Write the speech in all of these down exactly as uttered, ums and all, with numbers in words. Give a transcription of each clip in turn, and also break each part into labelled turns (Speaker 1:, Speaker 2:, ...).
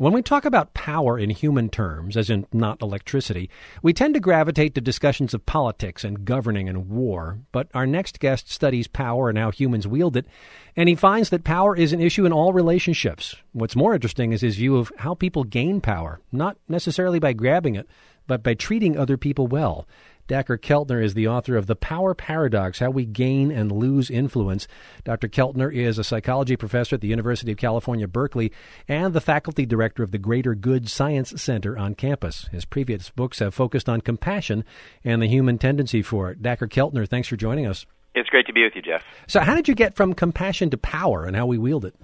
Speaker 1: When we talk about power in human terms, as in not electricity, we tend to gravitate to discussions of politics and governing and war. But our next guest studies power and how humans wield it, and he finds that power is an issue in all relationships. What's more interesting is his view of how people gain power, not necessarily by grabbing it, but by treating other people well. Dacher Keltner is the author of The Power Paradox, How We Gain and Lose Influence. Doctor Keltner is a psychology professor at the University of California, Berkeley, and the faculty director of the Greater Good Science Center on campus. His previous books have focused on compassion and the human tendency for it. Dacher Keltner, thanks for joining us.
Speaker 2: It's great to be with you, Jeff.
Speaker 1: So how did you get from compassion to power and how we wield it?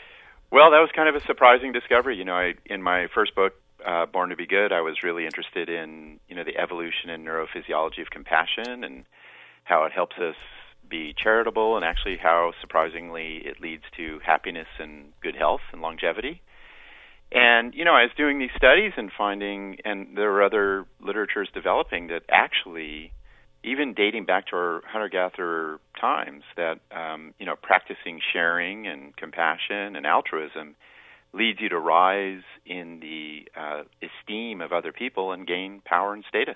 Speaker 2: Well, that was kind of a surprising discovery. You know, I, in my first book, Uh, Born to Be Good, I was really interested in, you know, the evolution and neurophysiology of compassion and how it helps us be charitable and actually how, surprisingly, it leads to happiness and good health and longevity. And, you know, I was doing these studies and finding, and there were other literatures developing that actually, even dating back to our hunter-gatherer times, that, um, you know, practicing sharing and compassion and altruism leads you to rise in the uh, esteem of other people and gain power and status.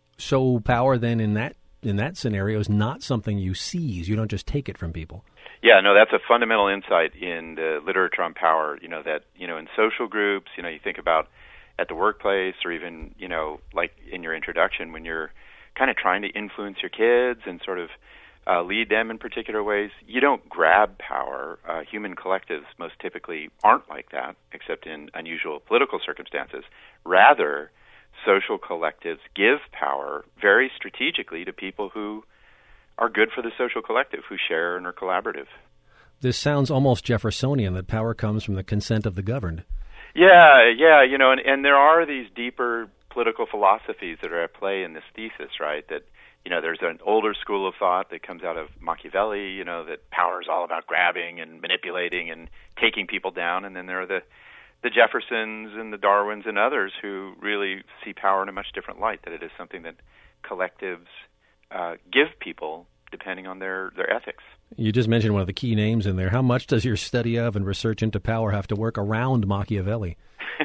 Speaker 1: So power then in that in that scenario is not something you seize. You don't just take it from people.
Speaker 2: Yeah, no, that's a fundamental insight in the literature on power. You know, that, you know, in social groups, you know, you think about at the workplace or even, you know, like in your introduction when you're kind of trying to influence your kids and sort of Uh, lead them in particular ways. You don't grab power. Uh, human collectives most typically aren't like that, except in unusual political circumstances. Rather, social collectives give power very strategically to people who are good for the social collective, who share and are collaborative.
Speaker 1: This sounds almost Jeffersonian, that power comes from the consent of the governed.
Speaker 2: Yeah, yeah, you know, and, and there are these deeper political philosophies that are at play in this thesis, right, that you know, there's an older school of thought that comes out of Machiavelli, you know, that power is all about grabbing and manipulating and taking people down. And then there are the, the Jeffersons and the Darwins and others who really see power in a much different light, that it is something that collectives uh, give people depending on their, their ethics.
Speaker 1: You just mentioned one of the key names in there. How much does your study of and research into power have to work around Machiavelli?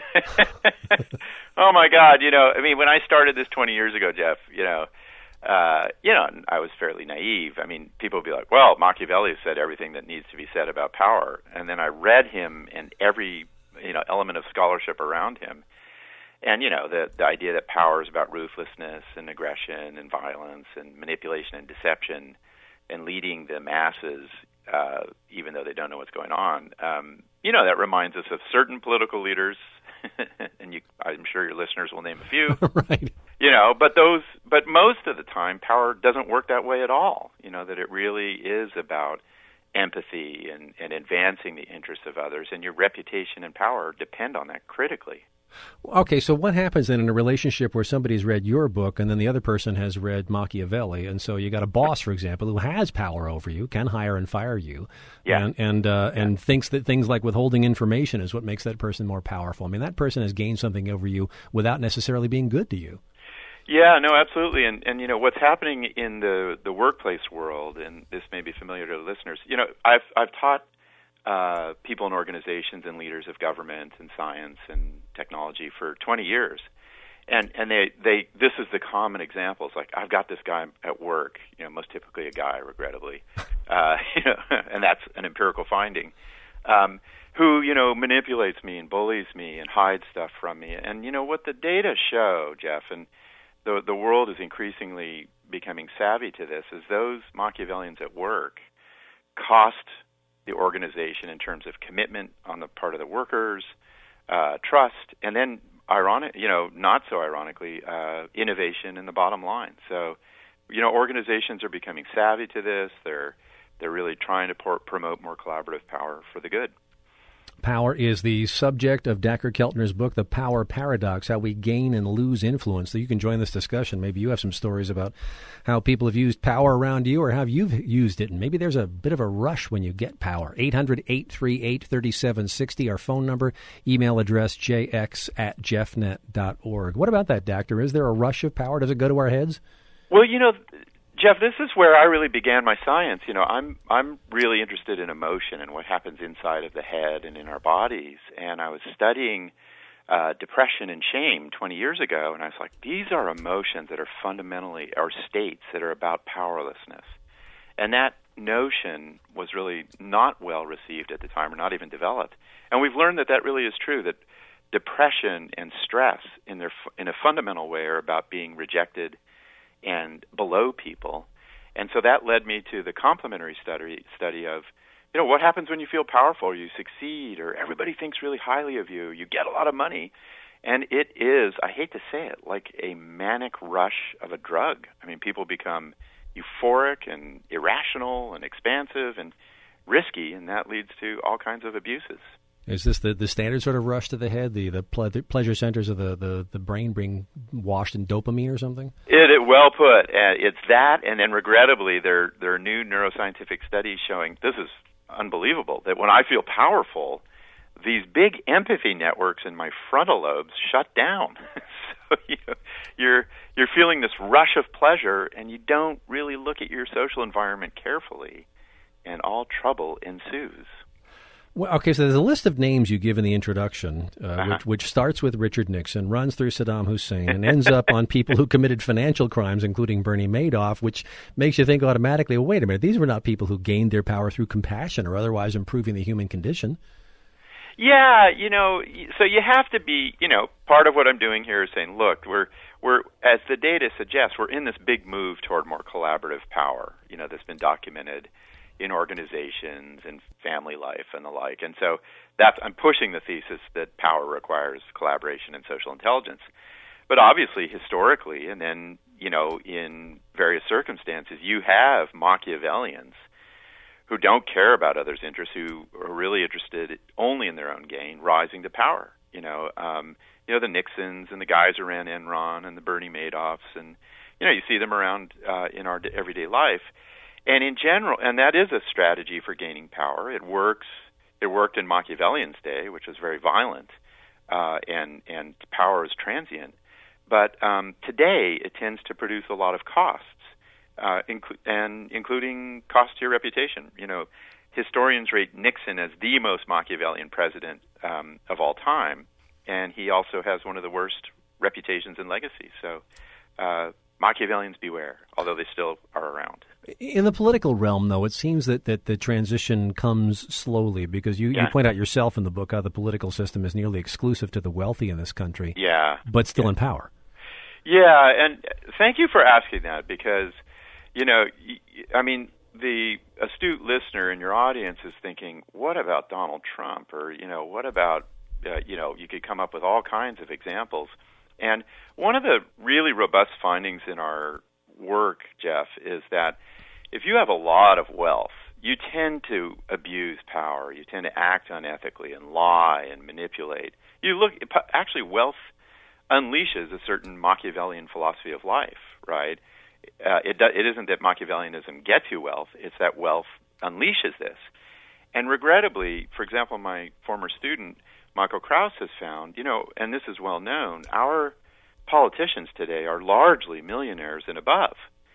Speaker 2: Oh, my God. You know, I mean, when I started this twenty years ago, Jeff, you know, Uh, you know, I was fairly naive. I mean, people would be like, well, Machiavelli said everything that needs to be said about power. And then I read him and every, you know, element of scholarship around him. And, you know, the, the idea that power is about ruthlessness and aggression and violence and manipulation and deception and leading the masses, uh, even though they don't know what's going on. Um, you know, that reminds us of certain political leaders, and you, I'm sure your listeners will name a few.
Speaker 1: Right.
Speaker 2: You know, but those, but most of the time, power doesn't work that way at all. You know, that it really is about empathy and, and advancing the interests of others, and your reputation and power depend on that critically.
Speaker 1: Okay, so what happens then in a relationship where somebody's read your book and then the other person has read Machiavelli, and so you got a boss, for example, who has power over you, can hire and fire you,
Speaker 2: yeah.
Speaker 1: and and, uh, yeah. and thinks that things like withholding information is what makes that person more powerful. I mean, that person has gained something over you without necessarily being good to you.
Speaker 2: Yeah, no, absolutely. And, and you know, what's happening in the, the workplace world, and this may be familiar to the listeners, you know, I've, I've taught uh, people and organizations and leaders of government and science and technology for twenty years. And, and they, they, this is the common examples. Like, I've got this guy at work, you know, most typically a guy, regrettably, uh, you know, and that's an empirical finding, um, who, you know, manipulates me and bullies me and hides stuff from me. And, you know, what the data show, Jeff, and The, the world is increasingly becoming savvy to this, is those Machiavellians at work cost the organization in terms of commitment on the part of the workers, uh, trust, and then, ironic, you know, not so ironically, uh, innovation in the bottom line. So, you know, organizations are becoming savvy to this. They're they're really trying to por- promote more collaborative power for the good.
Speaker 1: Power is the subject of Dacher Keltner's book, The Power Paradox, How We Gain and Lose Influence. So you can join this discussion. Maybe you have some stories about how people have used power around you or how you've used it. And maybe there's a bit of a rush when you get power. eight hundred, eight three eight, three seven six zero, our phone number, email address j x at jeffnet dot org. What about that, Doctor? Is there a rush of power? Does it go to our heads?
Speaker 2: Well, you know, Jeff, this is where I really began my science. You know, I'm I'm really interested in emotion and what happens inside of the head and in our bodies. And I was studying uh, depression and shame twenty years ago, and I was like, these are emotions that are fundamentally, or states that are about powerlessness. And that notion was really not well received at the time, or not even developed. And we've learned that that really is true, that depression and stress in their in a fundamental way are about being rejected and below people. And so that led me to the complementary study study of, you know, what happens when you feel powerful, you succeed, or everybody thinks really highly of you, you get a lot of money. And it is, I hate to say it, like a manic rush of a drug. I mean, people become euphoric and irrational and expansive and risky, and that leads to all kinds of abuses.
Speaker 1: Is this the, the standard sort of rush to the head? The the ple- pleasure centers of the, the, the brain being washed in dopamine or something?
Speaker 2: It, it well put. Uh, it's that, and then regrettably, there there are new neuroscientific studies showing, this is unbelievable, that when I feel powerful, these big empathy networks in my frontal lobes shut down. So you know, you're you're feeling this rush of pleasure, and you don't really look at your social environment carefully, and all trouble ensues.
Speaker 1: Well, okay, so there's a list of names you give in the introduction, uh,
Speaker 2: uh-huh.
Speaker 1: which, which starts with Richard Nixon, runs through Saddam Hussein, and ends up on people who committed financial crimes, including Bernie Madoff, which makes you think automatically, well, wait a minute, these were not people who gained their power through compassion or otherwise improving the human condition.
Speaker 2: Yeah, you know, so you have to be, you know, part of what I'm doing here is saying, look, we're, we're as the data suggests, we're in this big move toward more collaborative power, you know, that's been documented in organizations and family life and the like. And so that's, I'm pushing the thesis that power requires collaboration and social intelligence. But obviously, historically, and then, you know, in various circumstances, you have Machiavellians who don't care about others' interests, who are really interested only in their own gain, rising to power. You know, um, you know, the Nixons and the guys who ran Enron and the Bernie Madoffs, and, you know, you see them around uh, in our everyday life. And in general, and that is a strategy for gaining power. It works. It worked in Machiavellian's day, which was very violent, uh, and and power is transient. But um, today, it tends to produce a lot of costs, uh, inc- and including cost to your reputation. You know, historians rate Nixon as the most Machiavellian president um, of all time, and he also has one of the worst reputations and legacies. So. Uh, Machiavellians beware, although they still are around.
Speaker 1: In the political realm, though, it seems that, that the transition comes slowly because you,
Speaker 2: yeah.
Speaker 1: you point out yourself in the book how the political system is nearly exclusive to the wealthy in this country,
Speaker 2: yeah,
Speaker 1: but still
Speaker 2: yeah.
Speaker 1: in power.
Speaker 2: Yeah, and thank you for asking that because, you know, I mean, the astute listener in your audience is thinking, what about Donald Trump? Or, you know, what about, uh, you know, you could come up with all kinds of examples. And one of the really robust findings in our work, Jeff, is that if you have a lot of wealth, you tend to abuse power. You tend to act unethically and lie and manipulate. You look, actually, wealth unleashes a certain Machiavellian philosophy of life, right? Uh, it, do, it isn't that Machiavellianism gets you wealth, it's that wealth unleashes this. And regrettably, for example, my former student, Michael Krauss, has found, you know, and this is well known, our politicians today are largely millionaires and above.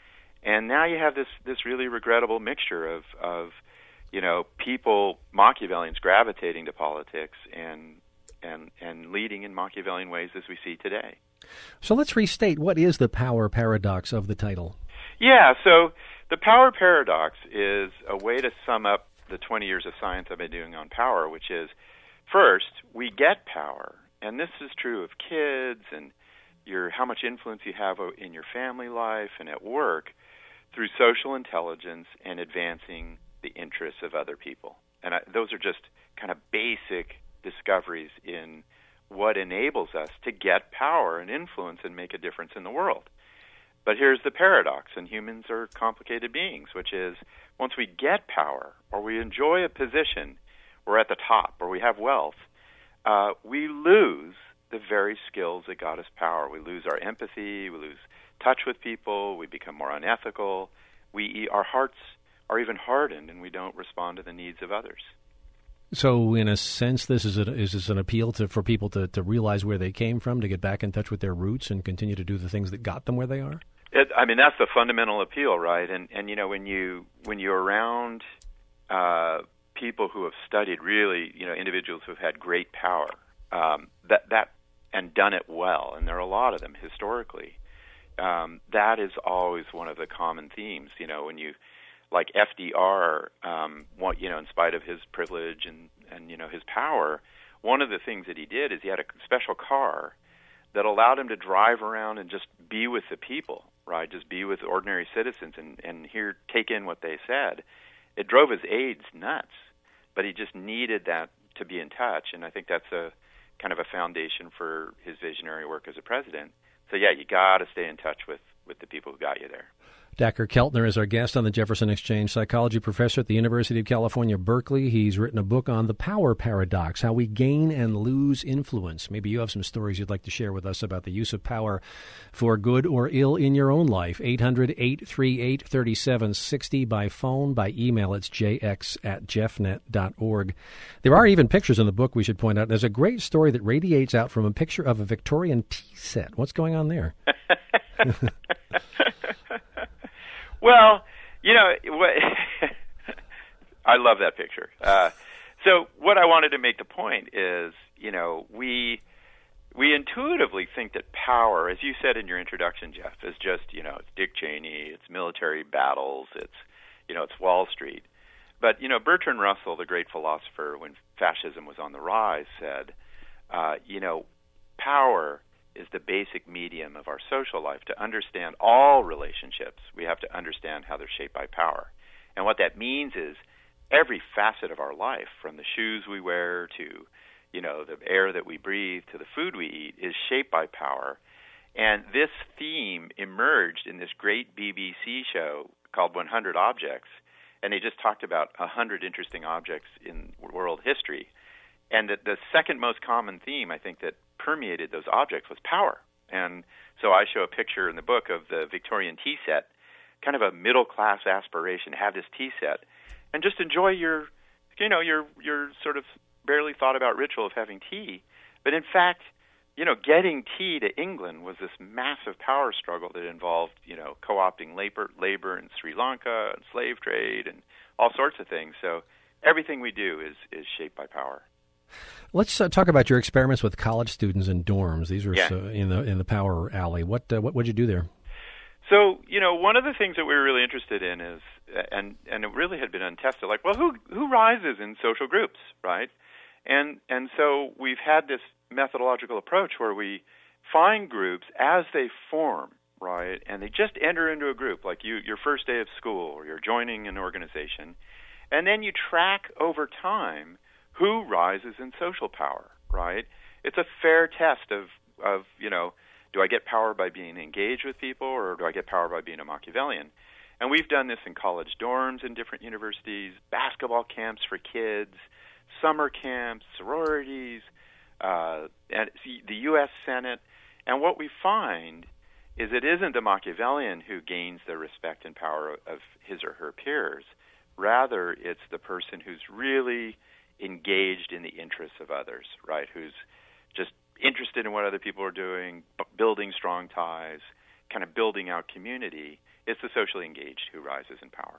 Speaker 2: And now you have this, this really regrettable mixture of, of, you know, people, Machiavellians gravitating to politics and and and leading in Machiavellian ways as we see today.
Speaker 1: So let's restate, what is the power paradox of the title?
Speaker 2: Yeah, so the power paradox is a way to sum up the twenty years of science I've been doing on power, which is, first, we get power, and this is true of kids and your how much influence you have in your family life and at work through social intelligence and advancing the interests of other people. And I, those are just kind of basic discoveries in what enables us to get power and influence and make a difference in the world. But here's the paradox, and humans are complicated beings, which is once we get power or we enjoy a position, we're at the top or we have wealth, uh, we lose the very skills that got us power. We lose our empathy, we lose touch with people, we become more unethical, we our hearts are even hardened and we don't respond to the needs of others.
Speaker 1: So in a sense, this is, a, is this an appeal to for people to, to realize where they came from, to get back in touch with their roots and continue to do the things that got them where they are?
Speaker 2: It, I mean, that's the fundamental appeal, right? And, and you know, when, you, when you're around uh, people who have studied really, you know, individuals who have had great power, um, that, that and done it well, and there are a lot of them historically. Um, that is always one of the common themes. You know, when you, like F D R, um, what, you know, in spite of his privilege and, and, you know, his power, one of the things that he did is he had a special car that allowed him to drive around and just be with the people, right? Just be with ordinary citizens and, and hear, take in what they said. It drove his aides nuts, but he just needed that to be in touch, and I think that's a kind of a foundation for his visionary work as a president. So, yeah, you got to stay in touch with, with the people who got you there.
Speaker 1: Dacher Keltner is our guest on the Jefferson Exchange, psychology professor at the University of California, Berkeley. He's written a book on the power paradox, how we gain and lose influence. Maybe you have some stories you'd like to share with us about the use of power for good or ill in your own life. eight hundred, eight three eight, three seven six zero by phone, by email. It's j x at jeffnet dot org. There are even pictures in the book, we should point out. There's a great story that radiates out from a picture of a Victorian tea set. What's going on there?
Speaker 2: Well, you know, what, I love that picture. Uh, so what I wanted to make the point is, you know, we we intuitively think that power, as you said in your introduction, Jeff, is just, you know, it's Dick Cheney, it's military battles, it's, you know, it's Wall Street. But, you know, Bertrand Russell, the great philosopher, when fascism was on the rise, said, uh, you know, power is the basic medium of our social life. To understand all relationships, we have to understand how they're shaped by power. And what that means is every facet of our life, from the shoes we wear to, you know, the air that we breathe to the food we eat, is shaped by power. And this theme emerged in this great B B C show called one hundred Objects, and they just talked about one hundred interesting objects in world history. And the, the second most common theme, I think, that permeated those objects was power. And so I show a picture in the book of the Victorian tea set, kind of a middle-class aspiration to have this tea set and just enjoy your, you know, your your sort of barely thought about ritual of having tea. But in fact, you know, getting tea to England was this massive power struggle that involved, you know, co-opting labor, labor in Sri Lanka and slave trade and all sorts of things. So everything we do is is shaped by power.
Speaker 1: Let's uh, talk about your experiments with college students in dorms. These were
Speaker 2: yeah.
Speaker 1: so in the in the power alley. What uh, what would you do there?
Speaker 2: So, you know, one of the things that we were really interested in is, and and it really had been untested, like, well, who who rises in social groups, right? And and so we've had this methodological approach where we find groups as they form, right? And they just enter into a group, like you your first day of school, or you're joining an organization, and then you track over time who rises in social power, right? It's a fair test of, of, you know, do I get power by being engaged with people, or do I get power by being a Machiavellian? And we've done this in college dorms in different universities, basketball camps for kids, summer camps, sororities, uh, and the U S Senate. And what we find is it isn't the Machiavellian who gains the respect and power of his or her peers. Rather, it's the person who's really engaged in the interests of others, right? Who's just interested in what other people are doing, b- building strong ties, kind of building out community. It's the socially engaged who rises in power.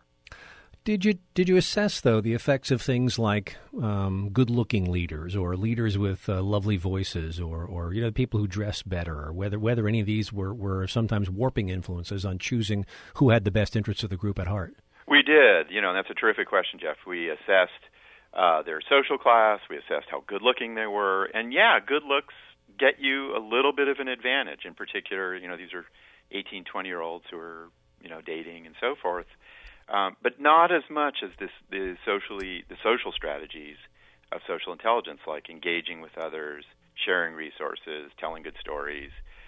Speaker 1: Did you did you assess, though, the effects of things like um, good-looking leaders, or leaders with uh, lovely voices, or, or you know, people who dress better, or whether whether any of these were, were sometimes warping influences on choosing who had the best interests of the group at heart?
Speaker 2: We did. You know, and that's a terrific question, Jeff. We assessed Uh, their social class. We assessed how good-looking they were. And, yeah, good looks get you a little bit of an advantage. In particular, you know, these are eighteen, twenty-year-olds who are, you know, dating and so forth. Um, but not as much as this, the socially, the social strategies of social intelligence, like engaging with others, sharing resources, telling good stories.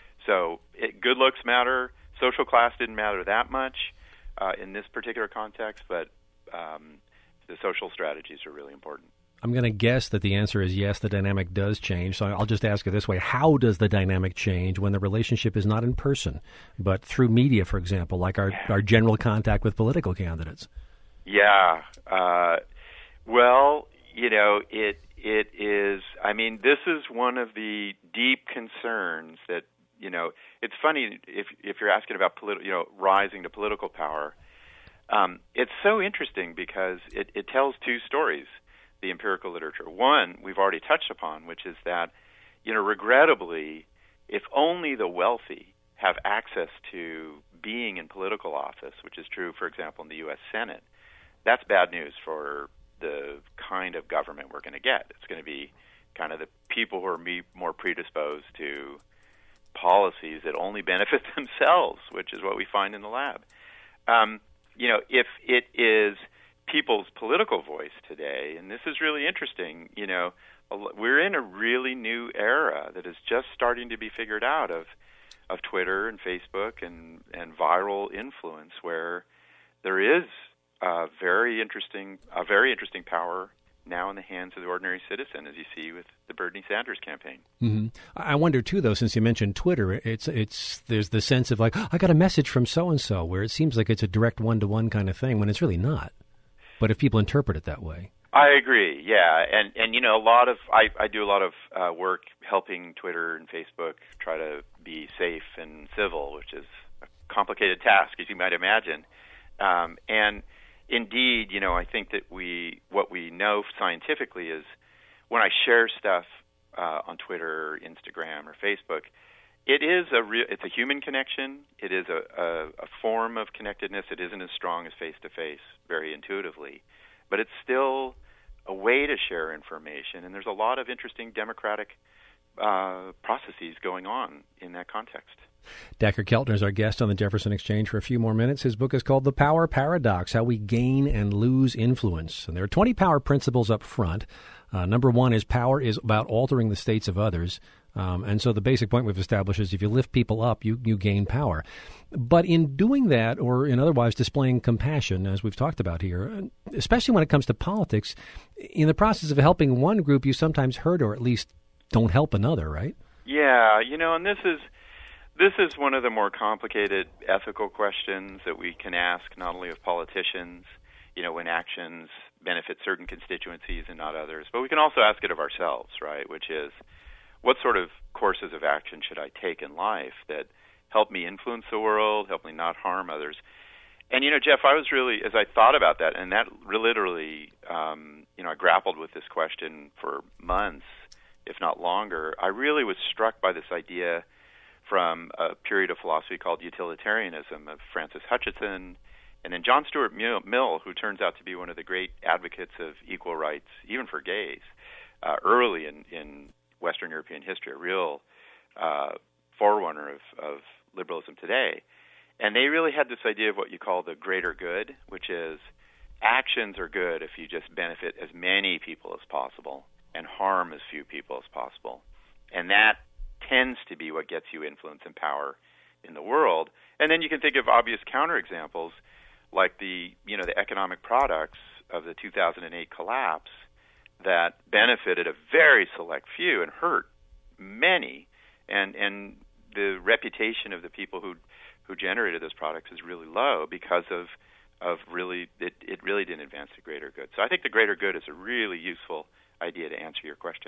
Speaker 2: So it, good looks matter. Social class didn't matter that much uh, in this particular context, but um, the social strategies are really important.
Speaker 1: I'm going to guess that the answer is yes, the dynamic does change. So I'll just ask it this way. How does the dynamic change when the relationship is not in person, but through media, for example, like our, our general contact with political candidates?
Speaker 2: Yeah. Uh, well, you know, it it is, I mean, this is one of the deep concerns that, you know, it's funny if if you're asking about, politi- you know, rising to political power. Um, it's so interesting because it, it tells two stories, the empirical literature. One, we've already touched upon, which is that you know, regrettably, if only the wealthy have access to being in political office, which is true, for example, in the U S Senate, that's bad news for the kind of government we're going to get. It's going to be kind of the people who are more predisposed to policies that only benefit themselves, which is what we find in the lab. Um, you know, if it is people's political voice today, and this is really interesting, you know, we're in a really new era that is just starting to be figured out of of Twitter and Facebook and, and viral influence, where there is a very interesting a very interesting power now in the hands of the ordinary citizen, as you see with the Bernie Sanders campaign.
Speaker 1: Mm-hmm. I wonder too, though, since you mentioned Twitter, it's it's there's the sense of like, oh, I got a message from so and so, where it seems like it's a direct one to one kind of thing when it's really not. But if people interpret it that way.
Speaker 2: I agree, yeah, and and you know a lot of I, I do a lot of uh, work helping Twitter and Facebook try to be safe and civil, which is a complicated task, as you might imagine. Um, and indeed, you know, I think that we what we know scientifically is when I share stuff uh, on Twitter, or Instagram, or Facebook, it is a real it's a human connection. It is a, a, a form of connectedness. It isn't as strong as face to face, very intuitively, but it's still a way to share information, and there's a lot of interesting democratic uh, processes going on in that context.
Speaker 1: Dacher Keltner is our guest on the Jefferson Exchange for a few more minutes. His book is called The Power Paradox, How We Gain and Lose Influence. And there are twenty power principles up front. Uh, number one is power is about altering the states of others. Um, and so the basic point we've established is if you lift people up, you, you gain power. But in doing that, or in otherwise displaying compassion, as we've talked about here, especially when it comes to politics, in the process of helping one group, you sometimes hurt or at least don't help another, right?
Speaker 2: Yeah, you know, and this is this is one of the more complicated ethical questions that we can ask not only of politicians, you know, when actions benefit certain constituencies and not others, but we can also ask it of ourselves, right, which is, what sort of courses of action should I take in life that help me influence the world, help me not harm others? And, you know, Jeff, I was really, as I thought about that, and that literally, um, you know, I grappled with this question for months, if not longer, I really was struck by this idea from a period of philosophy called utilitarianism of Francis Hutcheson, and then John Stuart Mill, who turns out to be one of the great advocates of equal rights, even for gays, uh, early in, in Western European history, a real uh, forerunner of, of liberalism today. And they really had this idea of what you call the greater good, which is actions are good if you just benefit as many people as possible and harm as few people as possible. And that tends to be what gets you influence and power in the world. And then you can think of obvious counterexamples like the, you know, the economic products of the two thousand eight collapse that benefited a very select few and hurt many, and and the reputation of the people who who generated those products is really low because of of really it, it really didn't advance the greater good. So I think the greater good is a really useful idea to answer your question.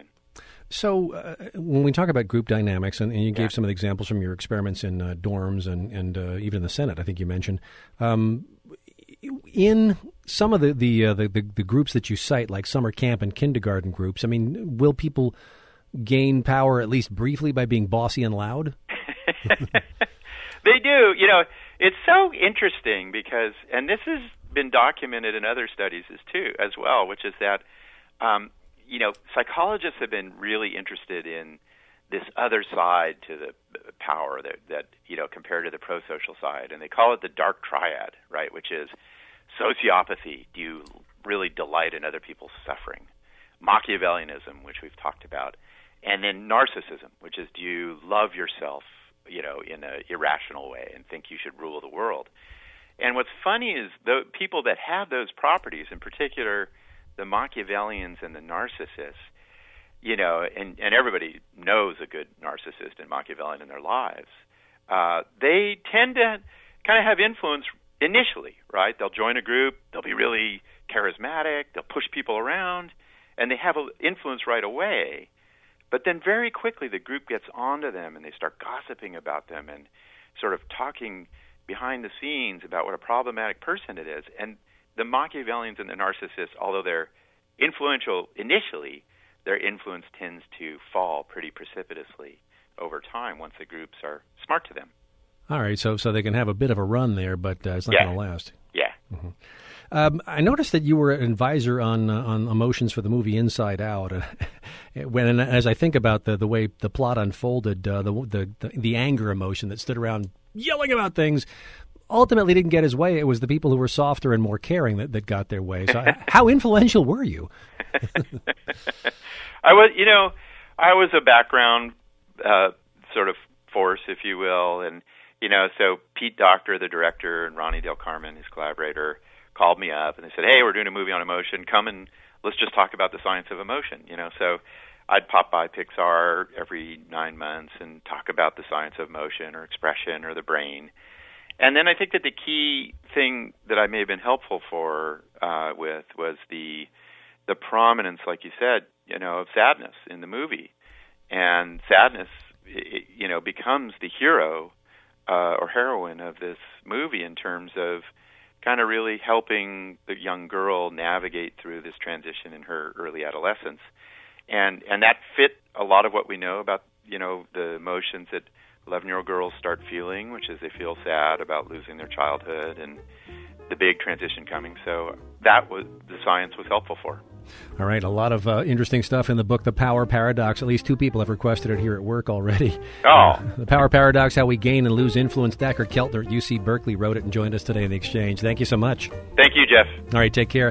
Speaker 1: So uh, when we talk about group dynamics, and, and you gave
Speaker 2: yeah.
Speaker 1: some of the examples from your experiments in uh, dorms and, and uh, even in the Senate, I think you mentioned, um, in some of the the, uh, the the the groups that you cite, like summer camp and kindergarten groups, I mean, will people gain power at least briefly by being bossy and loud?
Speaker 2: They do. You know, it's so interesting because, and this has been documented in other studies as too, as well, which is that, um, you know, psychologists have been really interested in this other side to the power that, that, you know, compared to the pro-social side. And they call it the dark triad, right, which is sociopathy. Do you really delight in other people's suffering? Machiavellianism, which we've talked about. And then narcissism, which is do you love yourself, you know, in an irrational way and think you should rule the world? And what's funny is the people that have those properties, in particular the Machiavellians and the narcissists, you know, and, and everybody knows a good narcissist and Machiavellian in their lives, uh, they tend to kind of have influence initially, right? They'll join a group, they'll be really charismatic, they'll push people around, and they have an influence right away. But then very quickly the group gets onto them and they start gossiping about them and sort of talking behind the scenes about what a problematic person it is. And the Machiavellians and the narcissists, although they're influential initially, their influence tends to fall pretty precipitously over time once the groups are smart to them.
Speaker 1: All right, so so they can have a bit of a run there, but uh, it's not
Speaker 2: yeah.
Speaker 1: going to last.
Speaker 2: Yeah.
Speaker 1: Mm-hmm. Um, I noticed that you were an advisor on uh, on emotions for the movie Inside Out. when and as I think about the the way the plot unfolded, uh, the, the the the anger emotion that stood around yelling about things ultimately didn't get his way. It was the people who were softer and more caring that, that got their way. So how influential were you?
Speaker 2: I was, you know, I was a background uh, sort of force, if you will, and you know, so Pete Docter, the director, and Ronnie Del Carmen, his collaborator, called me up and they said, "Hey, we're doing a movie on emotion. Come and let's just talk about the science of emotion." You know, so I'd pop by Pixar every nine months and talk about the science of emotion or expression or the brain. And then I think that the key thing that I may have been helpful for uh, with was the the prominence, like you said, you know, of sadness in the movie. And sadness, it, you know, becomes the hero uh, or heroine of this movie in terms of kind of really helping the young girl navigate through this transition in her early adolescence. And and that fit a lot of what we know about, you know, the emotions that eleven-year-old girls start feeling, which is they feel sad about losing their childhood and the big transition coming. So that was the science was helpful for.
Speaker 1: All right, a lot of uh, interesting stuff in the book, The Power Paradox. At least two people have requested it here at work already.
Speaker 2: Oh.
Speaker 1: Uh, the Power Paradox, How We Gain and Lose Influence. Dacher Keltner at U C Berkeley wrote it and joined us today in the exchange. Thank you so much.
Speaker 2: Thank you, Jeff.
Speaker 1: All right, take care.